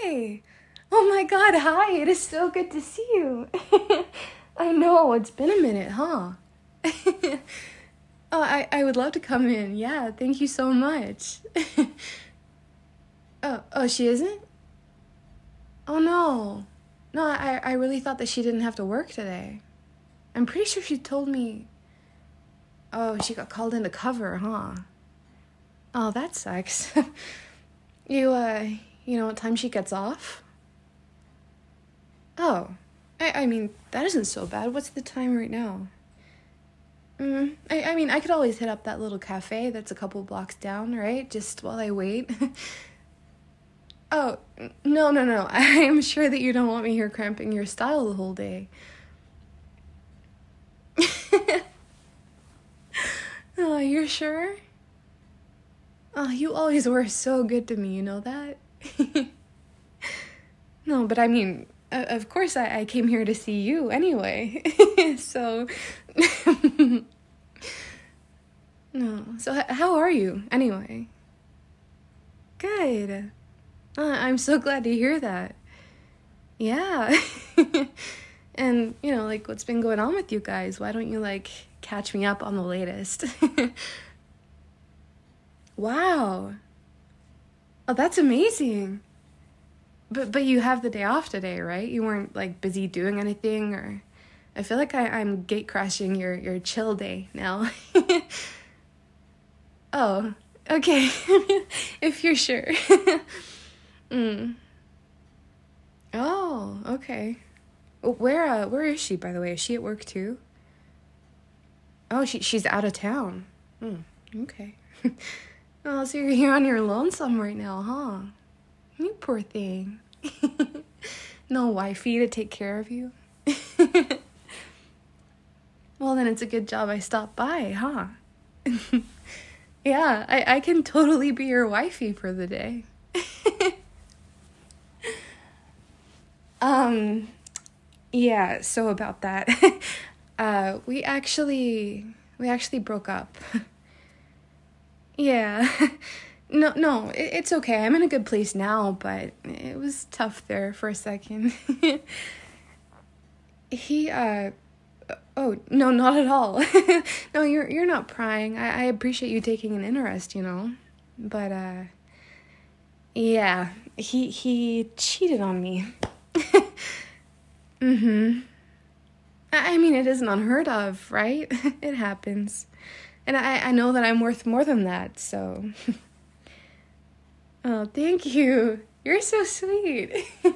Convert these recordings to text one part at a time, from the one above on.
Hi. Oh my God, hi. It is so good to see you. I know, it's been a minute, huh? Oh, I would love to come in. Yeah, thank you so much. Oh, she isn't? Oh no. No, I really thought that she didn't have to work today. I'm pretty sure she told me. Oh, she got called in to cover, huh? Oh, that sucks. You know what time she gets off? Oh, I mean, that isn't so bad. What's the time right now? I mean, I could always hit up that little cafe that's a couple blocks down, right? Just while I wait. Oh, no. I am sure that you don't want me here cramping your style the whole day. Oh, you're sure? Oh, you always were so good to me, you know that? No, but I mean, of course I came here to see you anyway. So, no. So how are you anyway? Good. I'm so glad to hear that. Yeah. And, like, what's been going on with you guys? Why don't you, like, catch me up on the latest? Wow. Oh, that's amazing. But you have the day off today, right? You weren't, like, busy doing anything, or... I feel like I'm gate crashing your chill day now. Oh, okay. If you're sure. Oh, okay. Where is she, by the way? Is she at work too? Oh, she's out of town. Okay. Oh, so you're here on your lonesome right now, huh? You poor thing. No wifey to take care of you? Well, then it's a good job I stopped by, huh? Yeah, I can totally be your wifey for the day. Yeah, so about that. We actually broke up. Yeah. No, it's okay. I'm in a good place now, but it was tough there for a second. He, oh, no, not at all. No, you're not prying. I appreciate you taking an interest, But, yeah, he cheated on me. I mean, it isn't unheard of, right? It happens. And I know that I'm worth more than that, so... Oh, thank you. You're so sweet.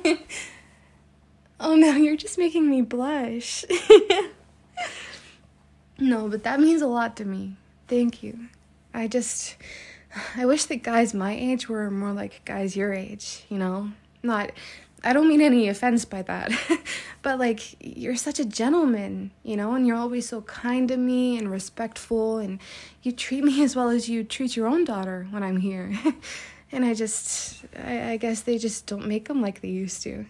Oh, no, you're just making me blush. No, but that means a lot to me. Thank you. I wish that guys my age were more like guys your age, I don't mean any offense by that, but, like, you're such a gentleman, and you're always so kind to me and respectful, and you treat me as well as you treat your own daughter when I'm here. And I guess they just don't make them like they used to.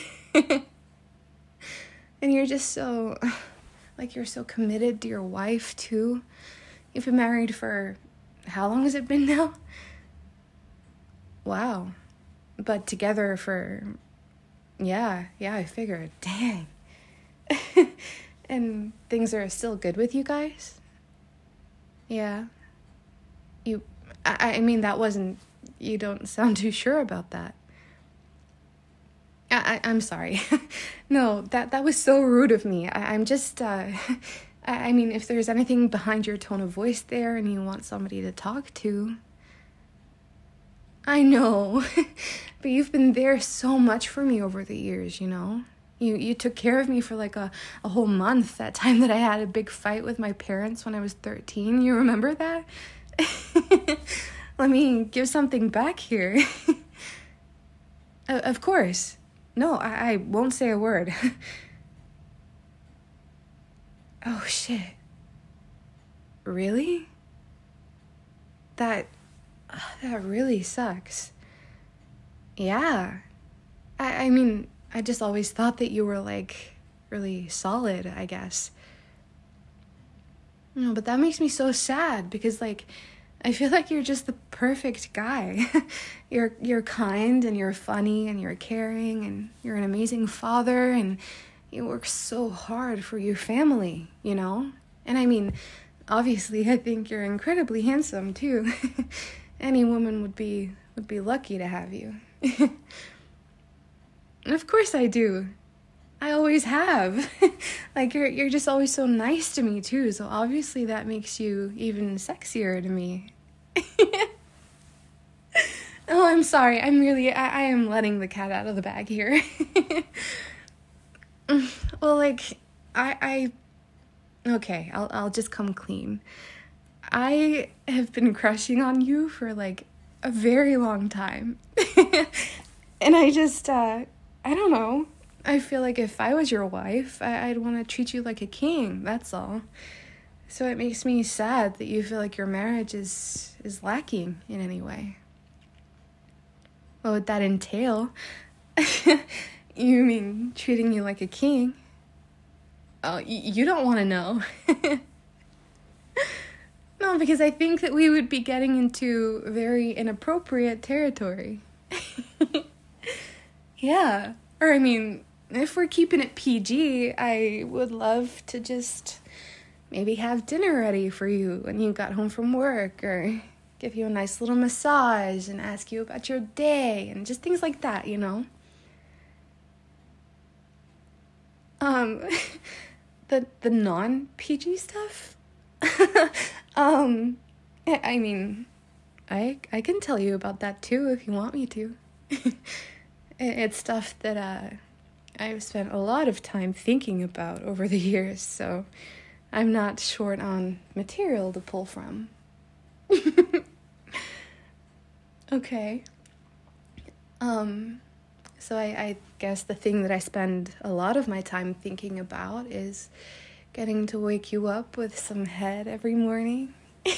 And you're just so, like, you're so committed to your wife, too. You've been married for, how long has it been now? Wow. But together for... Yeah, I figured. Dang. And things are still good with you guys? Yeah. I mean, that wasn't... You don't sound too sure about that. I'm sorry. No, that was so rude of me. I'm just... I mean, if there's anything behind your tone of voice there and you want somebody to talk to... I know, but you've been there so much for me over the years, You took care of me for like a whole month, that time that I had a big fight with my parents when I was 13. You remember that? Let me give something back here. Of course. No, I won't say a word. Oh, shit. Really? That really sucks. Yeah. I mean, I just always thought that you were, like, really solid, I guess. No, but that makes me so sad because, like, I feel like you're just the perfect guy. You're kind and you're funny and you're caring and you're an amazing father and you work so hard for your family, you know? And I mean, obviously, I think you're incredibly handsome too. Any woman would be lucky to have you. And of course I do. I always have. Like you're just always so nice to me too. So obviously that makes you even sexier to me. Oh, I'm sorry. I am letting the cat out of the bag here. Well, like okay, I'll just come clean. I have been crushing on you for like a very long time. And I just I don't know. I feel like if I was your wife, I'd want to treat you like a king, that's all. So it makes me sad that you feel like your marriage is lacking in any way. What would that entail? You mean treating you like a king? Oh, you don't want to know. No, because I think that we would be getting into very inappropriate territory. Yeah. Or, I mean, if we're keeping it PG, I would love to just maybe have dinner ready for you when you got home from work, or give you a nice little massage and ask you about your day and just things like that, you know? The non-PG stuff? I mean, I can tell you about that too if you want me to. It's stuff that I've spent a lot of time thinking about over the years, so I'm not short on material to pull from. Okay. So I guess the thing that I spend a lot of my time thinking about is getting to wake you up with some head every morning.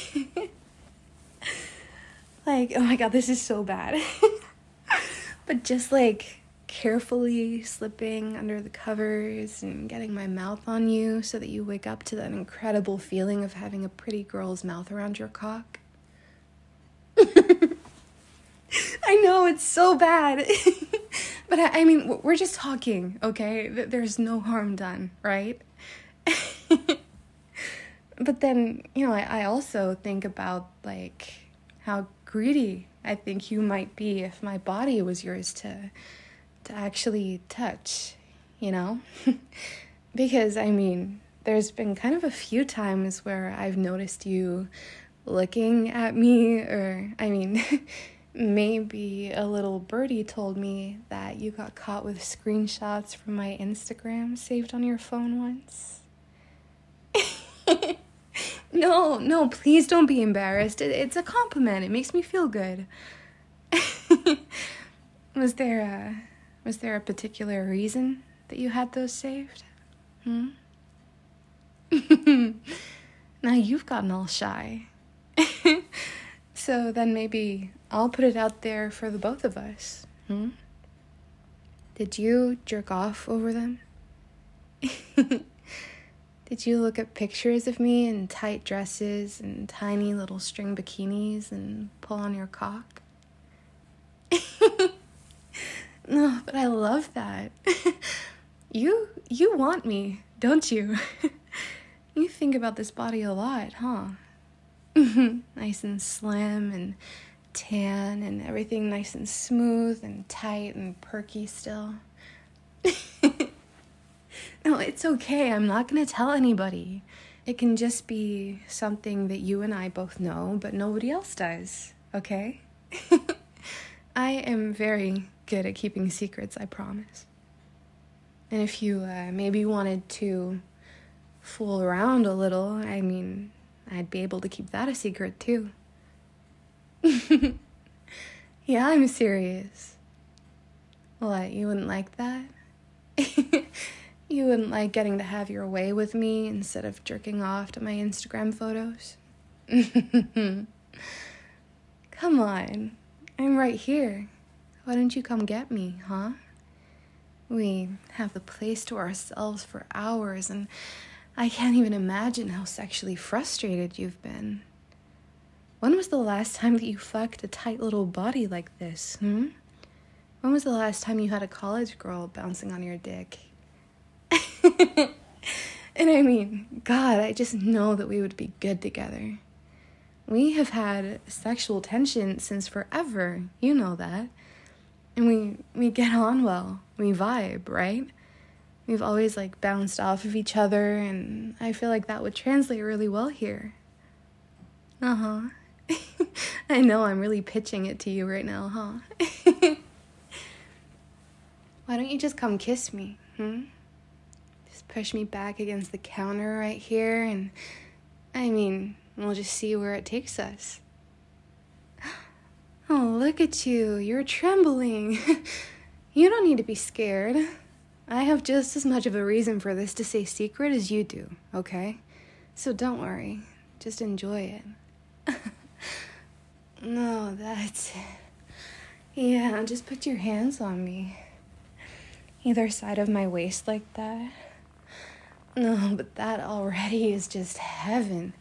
Like, oh my God, this is so bad. But just like carefully slipping under the covers and getting my mouth on you so that you wake up to that incredible feeling of having a pretty girl's mouth around your cock. I know, it's so bad. But I mean, we're just talking, okay? There's no harm done, right? But then, you know, I also think about, like, how greedy I think you might be if my body was yours to actually touch, you know? Because, I mean, there's been kind of a few times where I've noticed you looking at me, or, I mean, maybe a little birdie told me that you got caught with screenshots from my Instagram saved on your phone once. No, please don't be embarrassed. It's a compliment. It makes me feel good. Was there a particular reason that you had those saved? Now you've gotten all shy. So then maybe I'll put it out there for the both of us. Did you jerk off over them? Did you look at pictures of me in tight dresses and tiny little string bikinis and pull on your cock? No, but I love that. You want me, don't you? You think about this body a lot, huh? Nice and slim and tan and everything nice and smooth and tight and perky still. No, it's okay. I'm not going to tell anybody. It can just be something that you and I both know, but nobody else does, okay? I am very good at keeping secrets, I promise. And if you maybe wanted to fool around a little, I mean, I'd be able to keep that a secret too. Yeah, I'm serious. What, you wouldn't like that? You wouldn't like getting to have your way with me instead of jerking off to my Instagram photos? Come on, I'm right here. Why don't you come get me, huh? We have the place to ourselves for hours, and I can't even imagine how sexually frustrated you've been. When was the last time that you fucked a tight little body like this, When was the last time you had a college girl bouncing on your dick? And I mean, God, I just know that we would be good together. We have had sexual tension since forever. You know that. And we get on well. We vibe, right? We've always, like, bounced off of each other, and I feel like that would translate really well here. Uh-huh. I know I'm really pitching it to you right now, huh? Why don't you just come kiss me, Just push me back against the counter right here, and, I mean, we'll just see where it takes us. Oh, look at you. You're trembling. You don't need to be scared. I have just as much of a reason for this to stay secret as you do, okay? So don't worry. Just enjoy it. No, that's it. Yeah, just put your hands on me. Either side of my waist like that. No, but that already is just heaven.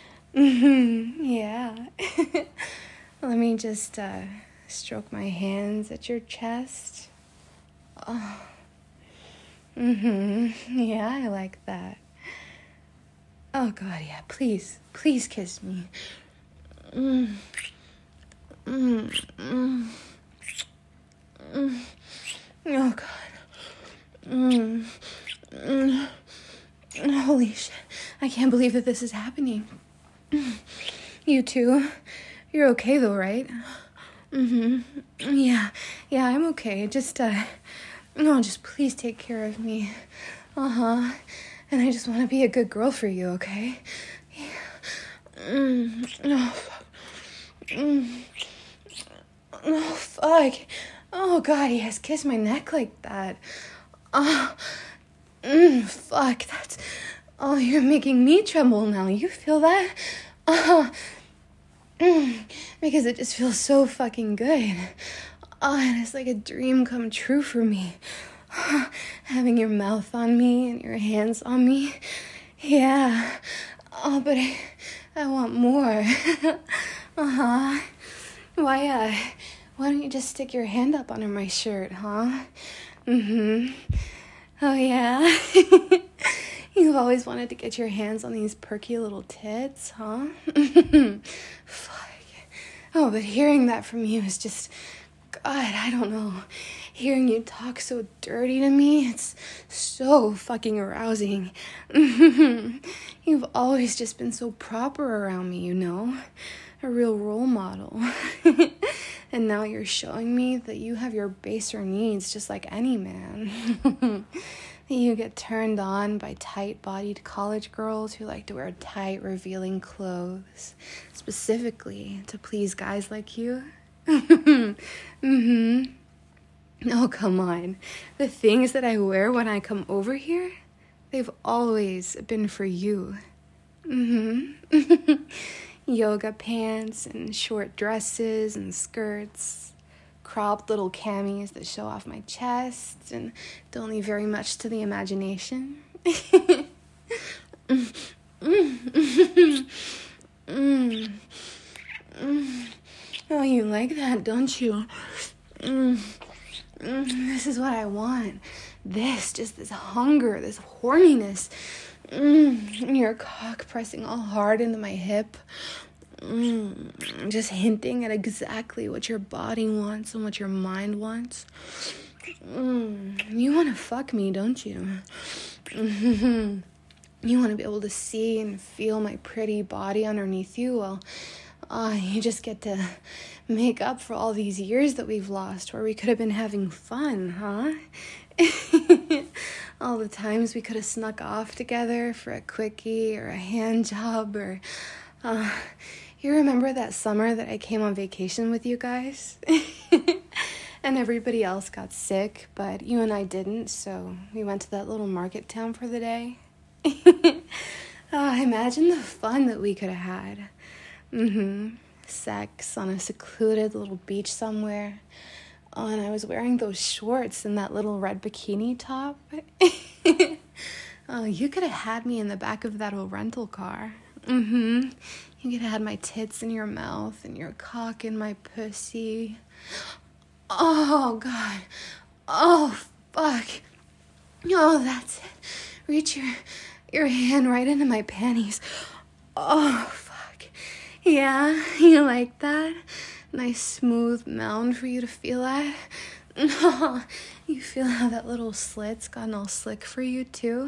Yeah. Let me just stroke my hands at your chest. Oh. Yeah, I like that. Oh, God, yeah, please kiss me. Oh, God. Holy shit. I can't believe that this is happening. You too? You're okay though, right? Yeah, I'm okay. Just please take care of me. And I just want to be a good girl for you, okay? Oh, fuck. Oh, fuck. Oh, God, he has kissed my neck like that. Fuck, that's... Oh, you're making me tremble now. You feel that? Because it just feels so fucking good. And it's like a dream come true for me. Having your mouth on me and your hands on me. Yeah. Oh, but I want more. Why don't you just stick your hand up under my shirt, huh? Oh, yeah? You've always wanted to get your hands on these perky little tits, huh? Fuck. Oh, but hearing that from you is just... God, I don't know. Hearing you talk so dirty to me, it's so fucking arousing. You've always just been so proper around me, you know? A real role model. And now you're showing me that you have your baser needs just like any man. You get turned on by tight-bodied college girls who like to wear tight, revealing clothes, specifically to please guys like you. Oh, come on. The things that I wear when I come over here, they've always been for you. Yoga pants and short dresses and skirts, cropped little camis that show off my chest and don't leave very much to the imagination. Oh, you like that, don't you? This is what I want. This hunger, this horniness. Your cock pressing all hard into my hip. Just hinting at exactly what your body wants and what your mind wants. You want to fuck me, don't you? You want to be able to see and feel my pretty body underneath you. Well, you just get to make up for all these years that we've lost where we could have been having fun, huh? All the times we could have snuck off together for a quickie or a hand job or... you remember that summer that I came on vacation with you guys? And everybody else got sick, but you and I didn't, so we went to that little market town for the day. Imagine the fun that we could have had. Sex on a secluded little beach somewhere. Oh, and I was wearing those shorts and that little red bikini top. Oh, you could have had me in the back of that old rental car. You could have my tits in your mouth and your cock in my pussy. Oh, God. Oh, fuck. Oh, that's it. Reach your hand right into my panties. Oh, fuck. Yeah, you like that? Nice smooth mound for you to feel at? Oh, you feel how that little slit's gotten all slick for you, too?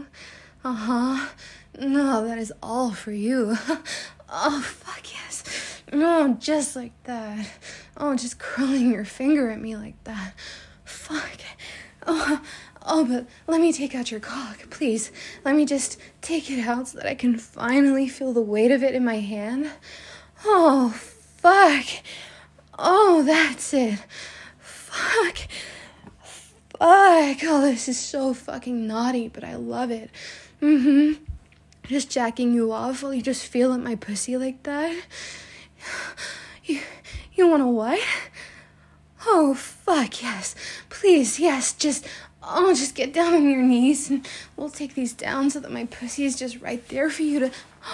No, that is all for you. Oh, fuck yes. No, just like that. Oh, just curling your finger at me like that. Fuck. Oh, but let me take out your cock, please. Let me just take it out so that I can finally feel the weight of it in my hand. Oh, fuck. Oh, that's it. Fuck. Oh, this is so fucking naughty, but I love it. Just jacking you off while you just feel at my pussy like that. You wanna what? Oh, fuck, yes. Please, yes, just get down on your knees and we'll take these down so that my pussy is just right there for you to...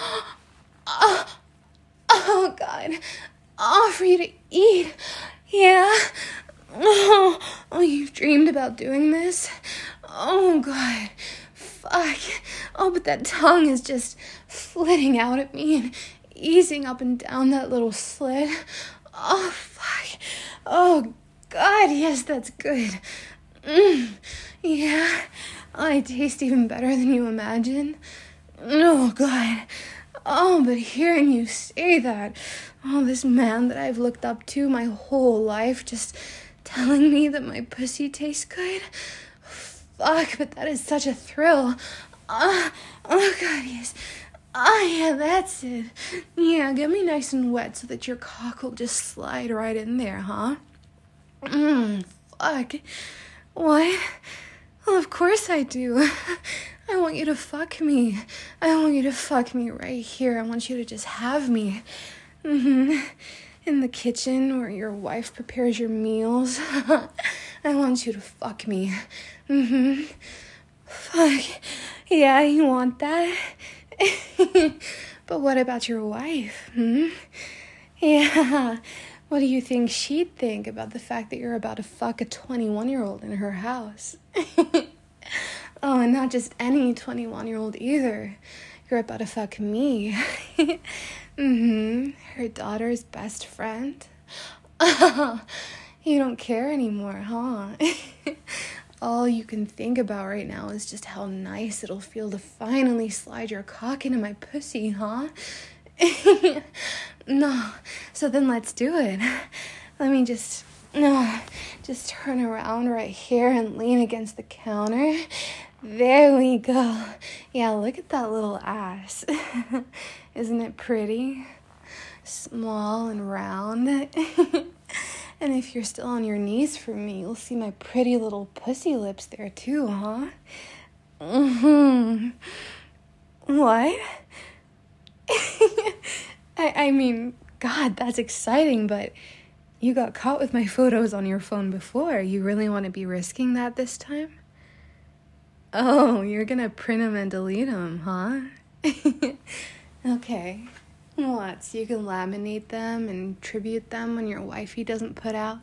Oh, God. Oh, for you to eat. Yeah. Oh, you've dreamed about doing this? Oh, God. Fuck. Oh, but that tongue is just flitting out at me and easing up and down that little slit. Oh, fuck. Oh, God, yes, that's good. Yeah. I taste even better than you imagine. Oh, God. Oh, but hearing you say that, this man that I've looked up to my whole life just telling me that my pussy tastes good. Fuck, but that is such a thrill. Oh, God, yes. Yeah, that's it. Yeah, get me nice and wet so that your cock will just slide right in there, huh? Fuck. What? Well, of course I do. I want you to fuck me. I want you to fuck me right here. I want you to just have me. In the kitchen where your wife prepares your meals. I want you to fuck me. Fuck. Yeah, you want that? But what about your wife? Yeah. What do you think she'd think about the fact that you're about to fuck a 21-year-old in her house? Oh, and not just any 21-year-old either. You're about to fuck me. Her daughter's best friend. You don't care anymore, huh? All you can think about right now is just how nice it'll feel to finally slide your cock into my pussy, huh? No, so then let's do it. Let me just turn around right here and lean against the counter. There we go. Yeah, look at that little ass. Isn't it pretty? Small and round. And if you're still on your knees for me, you'll see my pretty little pussy lips there too, huh? What? I mean, God, that's exciting, but you got caught with my photos on your phone before. You really want to be risking that this time? Oh, you're gonna print them and delete them, huh? Okay. What, so you can laminate them and tribute them when your wifey doesn't put out?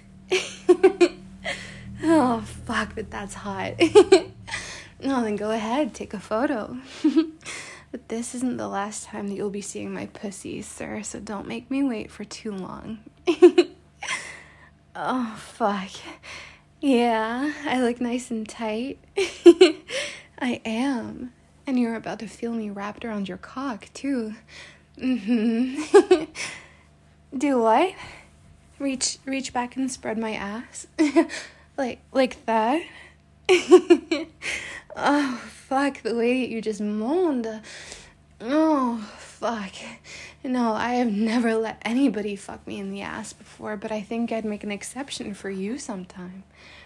Oh, fuck, but that's hot. No, then go ahead, take a photo. But this isn't the last time that you'll be seeing my pussy, sir, so don't make me wait for too long. Oh, fuck. Yeah, I look nice and tight. I am. And you're about to feel me wrapped around your cock, too. Do what? Reach back and spread my ass? like that? Oh, fuck, the way that you just moaned. Oh, fuck. No, I have never let anybody fuck me in the ass before, but I think I'd make an exception for you sometime.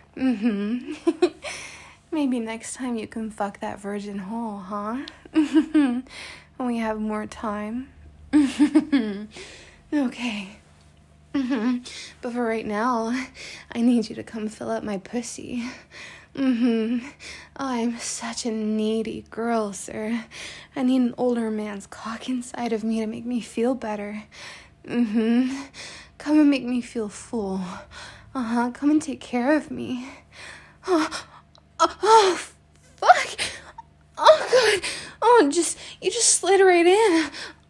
Maybe next time you can fuck that virgin hole, huh? When we have more time. Okay. But for right now, I need you to come fill up my pussy. Oh, I'm such a needy girl, sir. I need an older man's cock inside of me to make me feel better. Come and make me feel full. Come and take care of me. Oh, fuck. Oh, God. Oh, you just slid right in.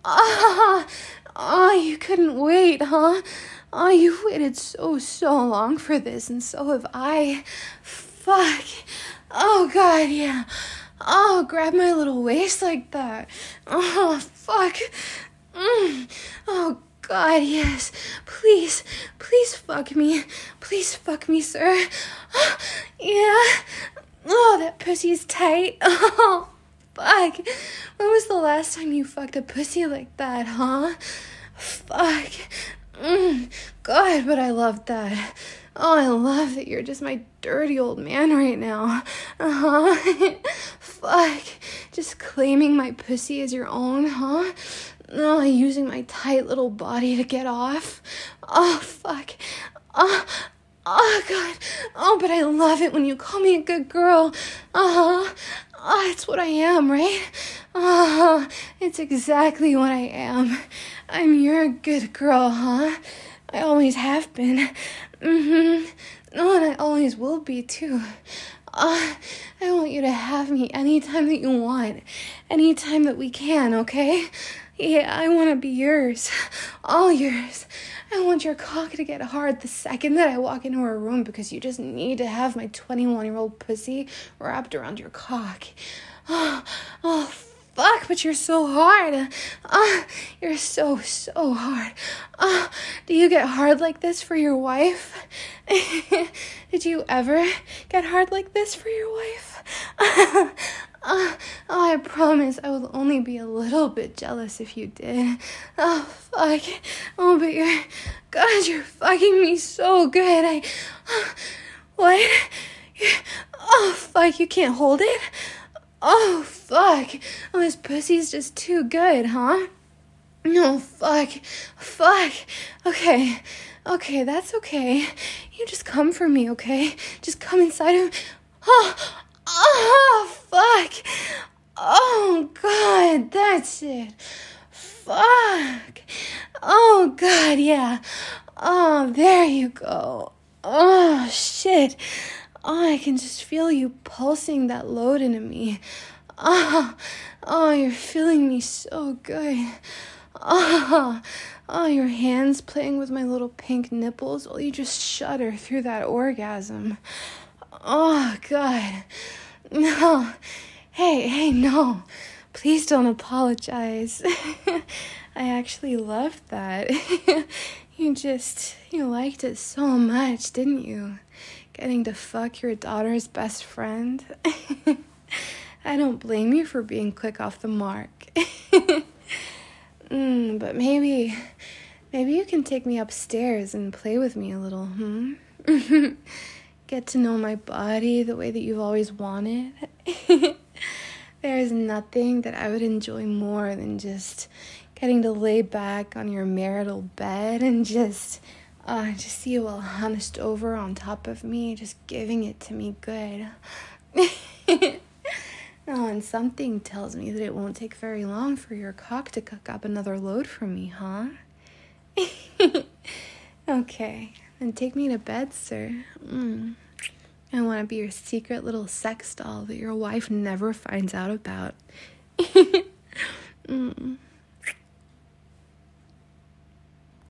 You couldn't wait, huh? Oh, you've waited so long for this, and so have I. Fuck. Oh, God, yeah. Oh, grab my little waist like that. Oh, fuck. Oh, God, yes. Please fuck me. Please fuck me, sir. Yeah. Oh, that pussy's tight. Oh, fuck. When was the last time you fucked a pussy like that, huh? Fuck. God, but I love that. Oh, I love that you're just my dirty old man right now. Fuck. Just claiming my pussy as your own, huh? Oh, using my tight little body to get off. Oh, fuck. Oh, God. Oh, but I love it when you call me a good girl. Oh, it's what I am, right? Oh, it's exactly what I am. I'm your good girl, huh? I always have been. Oh, and I always will be, too. I want you to have me anytime that you want. Anytime that we can, okay? Yeah, I want to be yours. All yours. I want your cock to get hard the second that I walk into a room because you just need to have my 21-year-old pussy wrapped around your cock. Oh, fuck, but you're so hard. You're so hard. Do you get hard like this for your wife? Did you ever get hard like this for your wife? I promise I will only be a little bit jealous if you did. Oh, fuck. Oh, but you're fucking me so good. What? Oh, fuck, you can't hold it? Oh, fuck. Oh, this pussy's just too good, huh? No, fuck. Okay, that's okay. You just come for me, okay? Just come inside of... Oh, fuck. Oh, God, that's it. Fuck. Oh, God, yeah. Oh, there you go. Oh, shit. Oh, I can just feel you pulsing that load into me. Oh, you're feeling me so good. Oh, your hands playing with my little pink nipples while you just shudder through that orgasm. Oh, God. No. Hey, no. Please don't apologize. I actually loved that. You liked it so much, didn't you? Getting to fuck your daughter's best friend. I don't blame you for being quick off the mark. But maybe you can take me upstairs and play with me a little, Get to know my body the way that you've always wanted. There's nothing that I would enjoy more than just getting to lay back on your marital bed and just see you all hunched over on top of me, just giving it to me good. Oh, and something tells me that it won't take very long for your cock to cook up another load for me, huh? Okay, then take me to bed, sir. I want to be your secret little sex doll that your wife never finds out about.